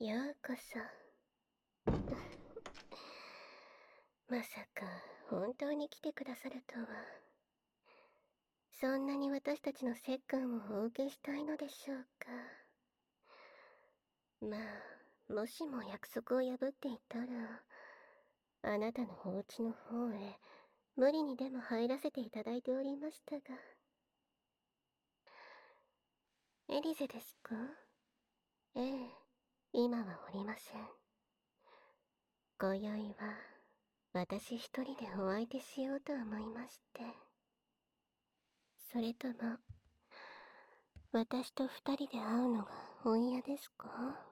ようこそ。まさか本当に来てくださるとは。そんなに私たちの折檻をお受けしたいのでしょうか。まあ、もしも約束を破っていたら、あなたのお家の方へ無理にでも入らせていただいておりましたが。エリゼですか？ええ、今はおりません。今宵は私一人でお相手しようと思いまして。それとも私と二人で会うのがお嫌ですか？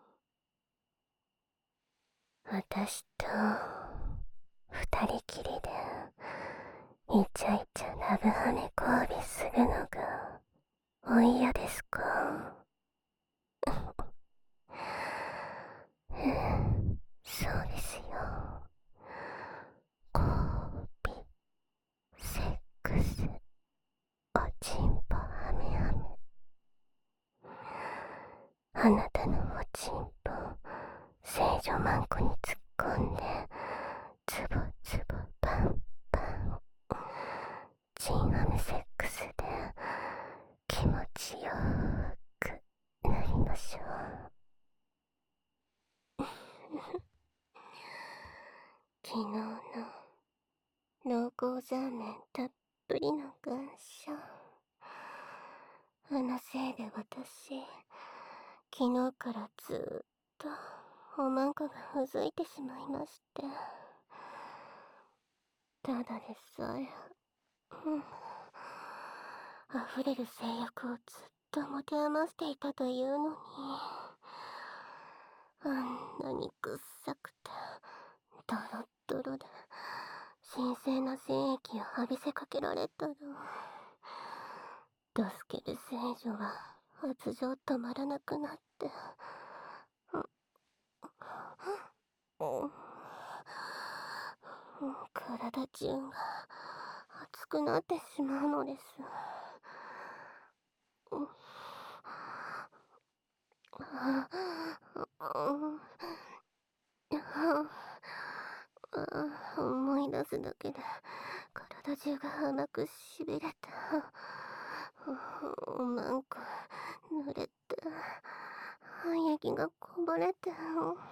私と二人きりでイチャイチャラブハメ交尾するのがお嫌ですか？そうですよ。交尾、セックス、おちんぽハメハメ。あなたのおちんぽ聖女マンコに突っ込んでズボズボパンパン、チンハムセックスで気持ちよくなりましょう。昨日の濃厚ザーメンたっぷりの感謝。あのせいで私、昨日からずーっとおまんこがうずいてしまいまして。ただでさえ、溢れる性欲をずっと持て余していたというのに、あんなに臭くて、ドロッドロで、神聖な精液を浴びせかけられたら、ドスケル聖女は発情止まらなくなって、体中が熱くなってしまうのです。思い出すだけで体中が甘くしびれた。おまんこ濡れて液がこぼれて、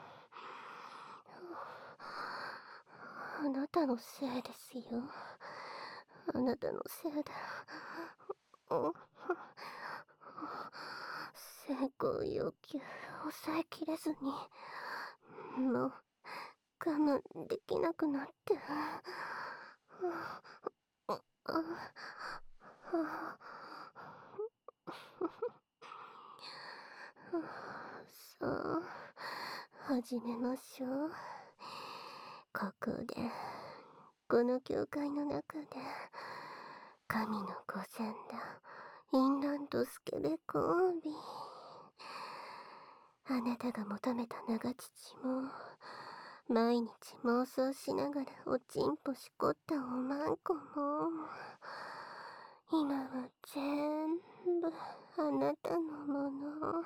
あなたのせいですよ。あなたのせいで性交要求抑えきれずに、もう我慢できなくなって。さあ、始めましょう。ここで、この教会の中で、神のご先祖、インランドスケベ交尾。あなたが求めた長父も、毎日妄想しながらおちんぽしこったおまんこも、今は全部あなたのもの。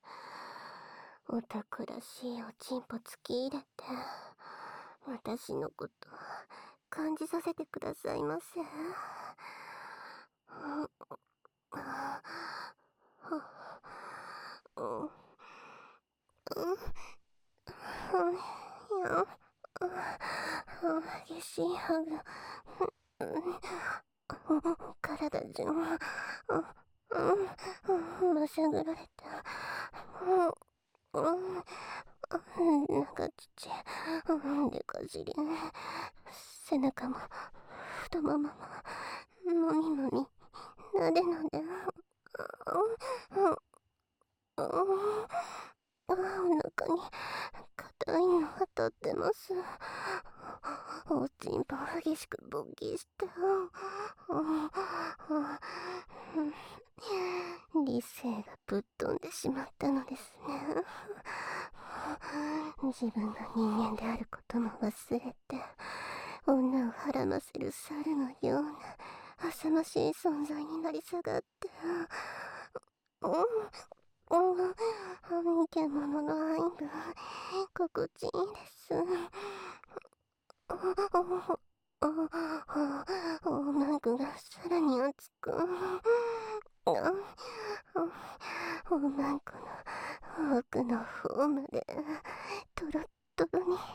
男らしいおちんぽ突き入れて、私のこと感じさせてくださいませ。激しいハグ、体中まさぐられた。長乳、でか尻、背中も太ももももみもみ、なでなで、お腹に硬いの当たってます。おちんぽ激しく勃起して、理性がぶっ飛んでしまったのですね。自分が人間であることも忘れて、女をはらませる猿のような浅ましい存在になり下がって、 獣の愛が心地いいです。マグがさらに熱く、おまんこの奥の方までトロットロに。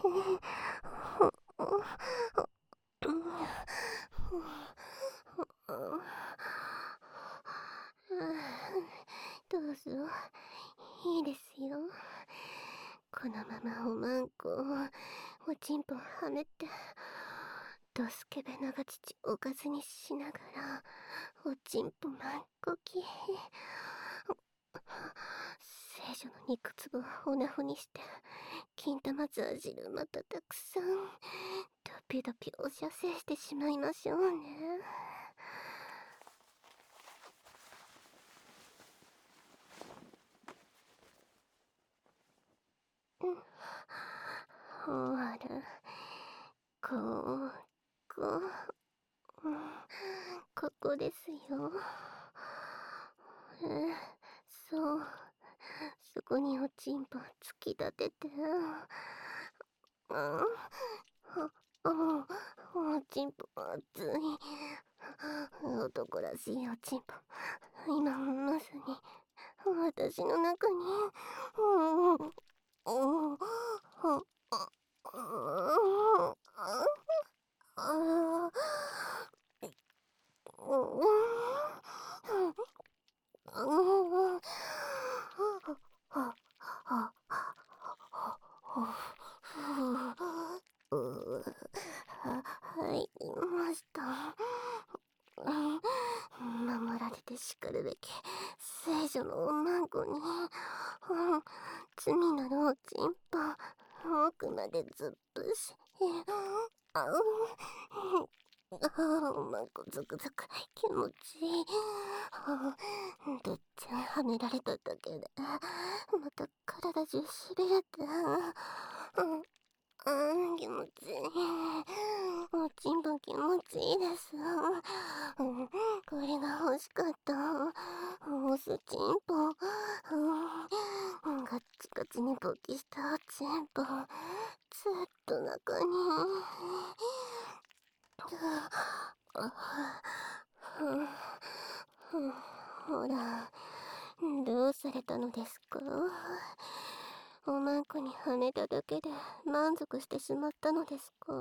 どうぞ、いいですよ。このままおまんこをおちんぽはめて、ドスケベ長乳おかずにしながらおちんぽまんこき。聖女の肉粒をおなほにして金玉ザー汁またたくさんドピドピおしゃせしてしまいましょうね。ほら、ここ、ここですよ。そう、そこにおちんぽ突き立てて。おちんぽ熱い。男らしいおちんぽ、今まさに私の中に。はい、ました。守られてしかるべき聖女のおまんこに、罪なるおちんぽ奥までずっぷし。おまんこゾクゾク気持ちいい。どっちゃんはめられただけでまた体中しびれて。気持ちいい。おちんぽ気持ちいいです。これが欲しかった。おすちんぽ。ガッチガチに勃起したおちんぽ。ずっと中に。ほら、どうされたのですか？おまんこにはめただけで満足してしまったのですか？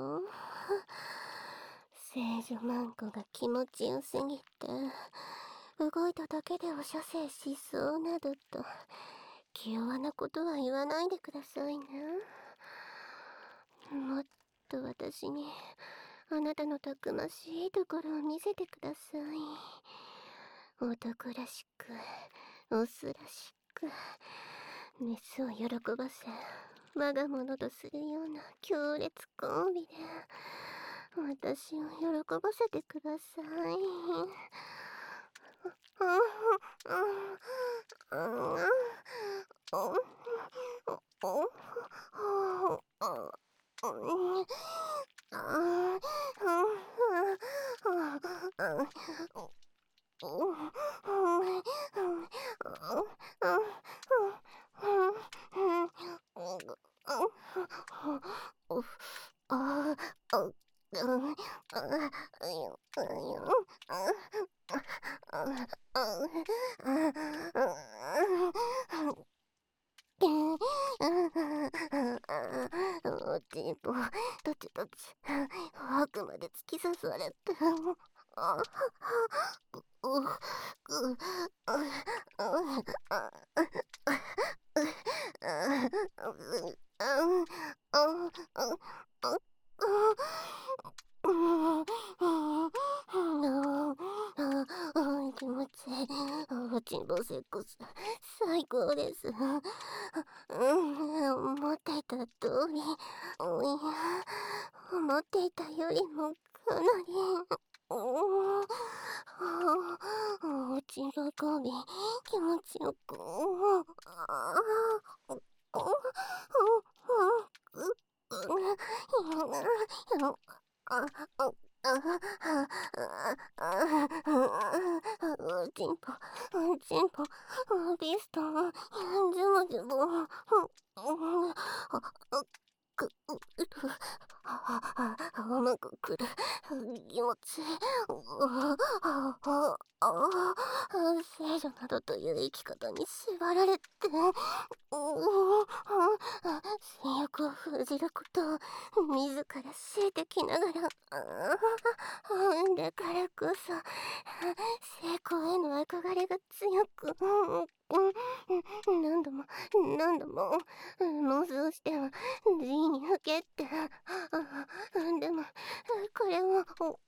聖女まんこが気持ちよすぎて、動いただけでお射精しそうなどと、気弱なことは言わないでくださいね。もっと私に、あなたのたくましいところを見せてください。男らしく、オスらしく、メスを喜ばせ、我が物とするような強烈コンビで、私を喜ばせてください。おちんぽ、どっちどっち、奥まで突き刺されて。気持ちいい。おちんぽセックス最高です。思っていた通り、いや、思っていたよりもかなり。おちんぽこび気持ちよく。おちんぽ、ビスト、ズボでも、く、なんかくる、気持ちいい。聖女などという生き方に縛られて、性欲を封じることを自ら強いてきながら、だからこそ、成功への憧れが強く、何度も、何度も、妄想しては、G にふけって、でも、これは、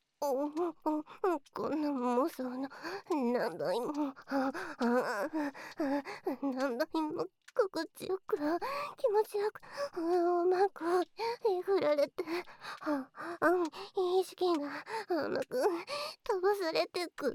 こんな妄想の何倍も、何倍も心地よく、気持ちよく、うまく振られて、意識が甘く飛ばされてく。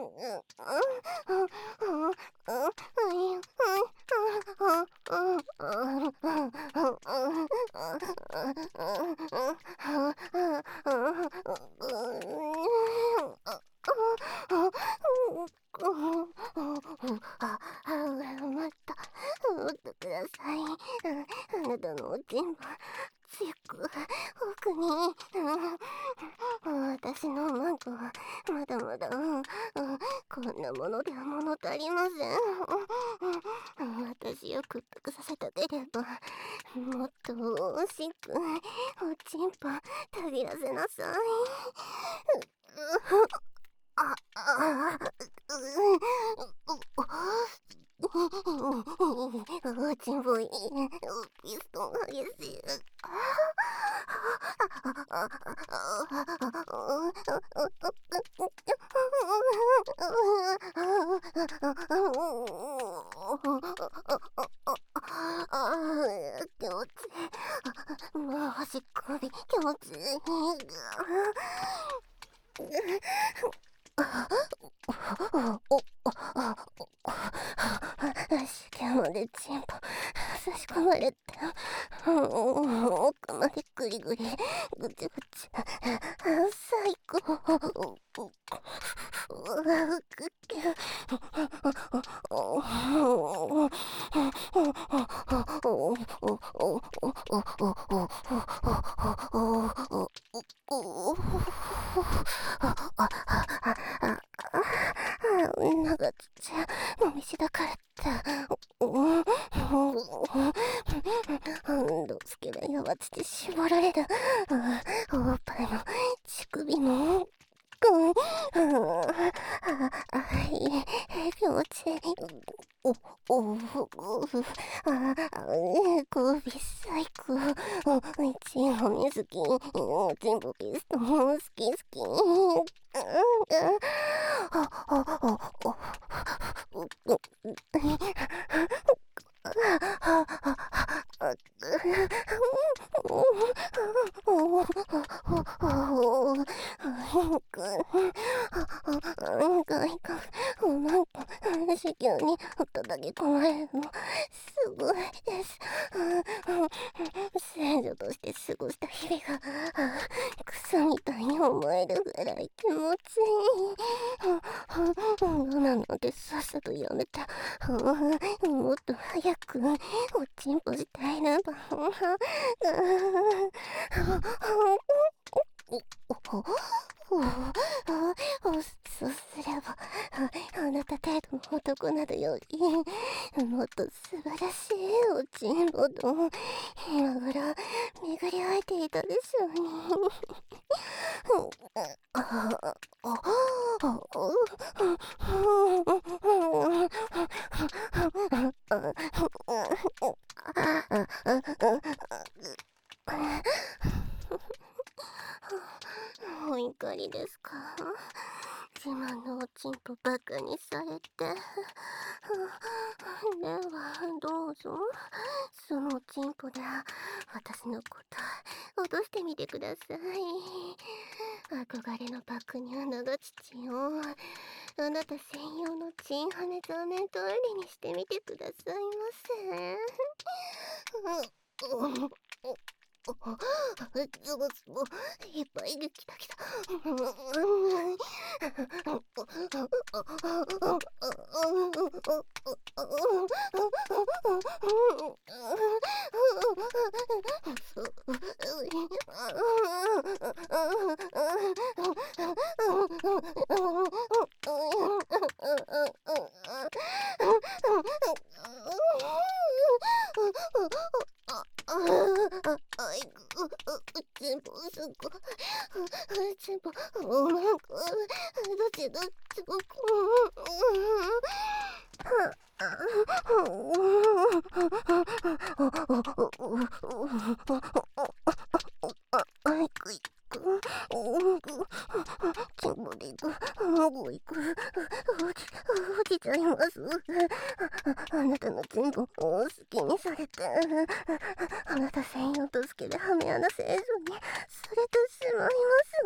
待った。待ってください。あなたのおちんぽ、強く、奥に。私のマンコは、まだまだ、こんなものでは物足りません。私を屈服させたければ、もっと惜しく、おちんぽ、たぎらせなさい。おちんぽいい、ピストン激しい。気持ちいい。もう端っこび気持ちいい。しかもでチンポ差し込まれて、奥までグリグリぐちぐち、最高。長土もみしだからって、どうすけば弱つて絞られる。おっぱいも乳首も。気持ちいい。首最高。チンホミ好き。チンポピストも好き好き。なんか子宮に叩き込まれるのすごいです。聖女として過ごした日々がクソみたいに思えるぐらい気持ちいい。なのでさっさとやめて、もっと早くおちんぽしたいなば。そうすれば、あなた程度の男などより、もっと素晴らしいおちんぽと、今頃、巡り会えていたでしょうに。お怒りですか？自慢のおちんぽバカにされて。では、どうぞ。そのおちんぽで、私のこと、脅してみてください。憧れの爆乳長乳を、あなた専用のチンハネザーメントアリにしてみてくださいませ。 ズボズボいっぱいできたきた。全部すごい。全部なんかどっちどっちも落ちちゃいます。あなたの全部を好きにされて、あなた専用とスケでハメ穴製造にされてしまい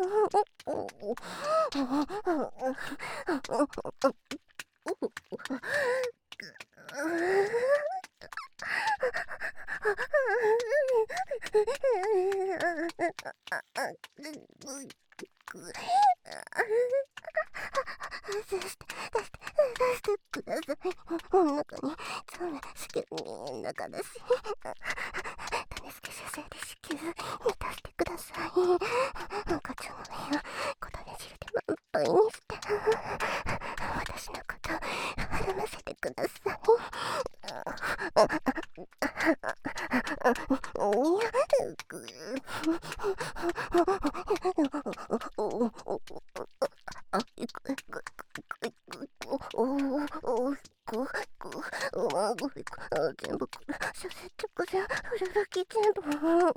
ます。出してください。お腹につめ子宮の中だし、種付け射精で子宮満たしてください。赤ちゃんの目を小種汁で満杯にして、私のこと孕ませてください。全部射精直前古吹き全部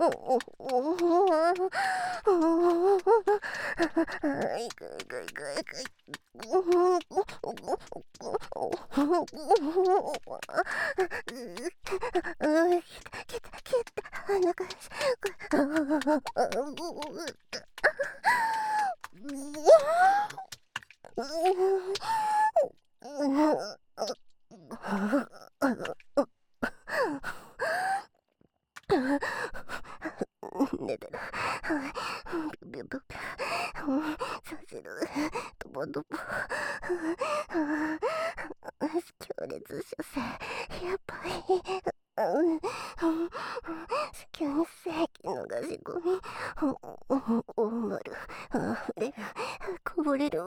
寝てる。ビュビュビュさせる。ドボドボ。強烈射精。やっぱり。急に正規のガシゴミ。大丸。溢れる。こぼれる。